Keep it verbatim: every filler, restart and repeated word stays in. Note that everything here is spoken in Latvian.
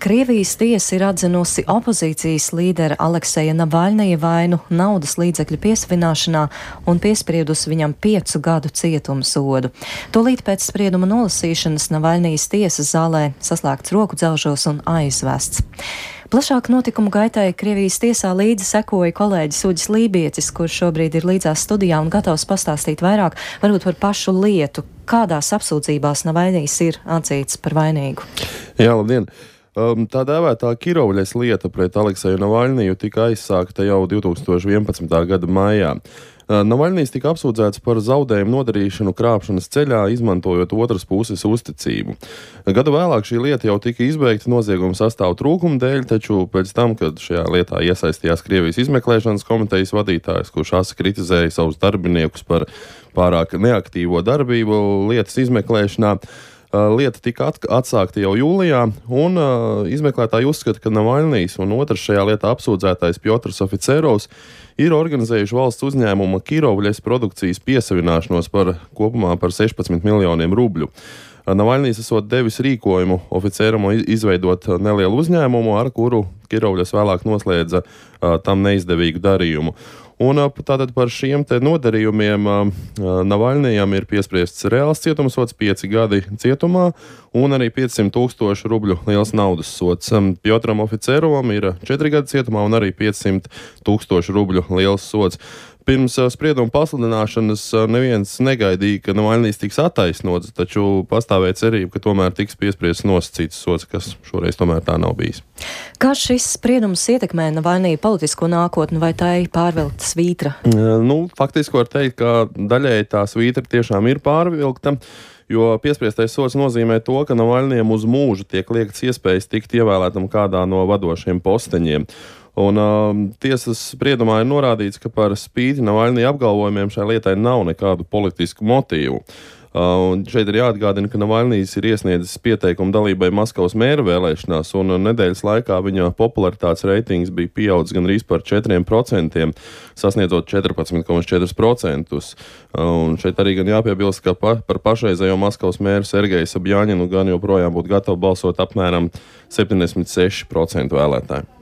Krievijas tiesa ir atzinusi opozīcijas līdera Alekseja Navaļnija vainu naudas līdzekļu piesavināšanā un piespriedusi viņam piecu gadu cietumsodu. Tūlīt pēc sprieduma nolasīšanas Navaļnijas tiesas zālē saslēgts roku dzelžos un aizvests. Plašāk notikumu gaitai Krievijas tiesā līdzi sekoja kolēģis Uģis Lībietis, kurš šobrīd ir līdzās studijā un gatavs pastāstīt vairāk, varbūt par pašu lietu. Kādās apsūdzībās Navaļnijs ir atzīts par vainīgu? Jā, labdien! Tā dēvētā Kirovļas lieta pret Alekseju Navaļniju tika aizsākta jau divi tūkstoši vienpadsmitā gada maijā. Navaļnijs tika apsūdzēts par zaudējumu nodarīšanu krāpšanas ceļā, izmantojot otras puses uzticību. Gadu vēlāk šī lieta jau tika izbeigta nozieguma sastāvu trūkuma dēļ, taču pēc tam, kad šajā lietā iesaistījās Krievijas izmeklēšanas komitejas vadītājs, kurš asi kritizēja savus darbiniekus par pārāk neaktīvo darbību lietas izmeklēšanā, lieta tika atsākta jau jūlijā, un uh, izmeklētāji uzskata, ka Navaļnijs un otrs šajā lietā apsūdzētais Pjotrs Oficerovs ir organizējuši valsts uzņēmuma Kirovļas produkcijas piesavināšanos par kopumā par sešpadsmit miljoniem rubļu. Navaļnijs esot devis rīkojumu Oficeram izveidot nelielu uzņēmumu, ar kuru Kirovļas vēlāk noslēdza uh, tam neizdevīgu darījumu. Un tātad par šiem te nodarījumiem Navaļnijam ir piespriests reāls cietumsods, pieci gadi cietumā un arī piecsimt tūkstošu rubļu liels naudas sods. Pjotram Oficerovam ir četri gadi cietumā un arī piecsimt tūkstošu rubļu liels sods. Pirms sprieduma pasludināšanas neviens negaidīja, ka Navaļnijs tiks attaisnots, taču pastāvēja cerība, ka tomēr tiks piespriests nosacīts sods, kas šoreiz tomēr tā nav bijis. Kā šis spriedums ietekmē Navaļnija politisko nākotni, vai tā ir pārvilkta svītra? Nu, faktiski var teikt, ka daļēji tā svītra tiešām ir pārvilkta, jo piespriestais sods nozīmē to, ka Navaļnijam uz mūžu tiek liekts iespējas tikt ievēlētam kādā no vadošiem posteņiem. Un uh, tiesas spriedumā ir norādīts, ka par spīti Navaļnija apgalvojumiem šai lietai nav nekādu politisku motīvu. Uh, un šeit ir jāatgādina, ka Navaļnijs ir iesniedzis pieteikumu dalībai Maskavas mēra vēlēšanās, un nedēļas laikā viņa popularitātes reitings bija pieaudzis gandrīz par četriem procentiem, sasniedzot četrpadsmit komats četri procenti. Uh, un šeit arī gan jāpiebilst, ka pa, par pašreizējo Maskavas mēru Sergeju Sabjaņinu gan joprojām būtu gatavi balsot apmēram septiņdesmit seši procenti vēlētāji.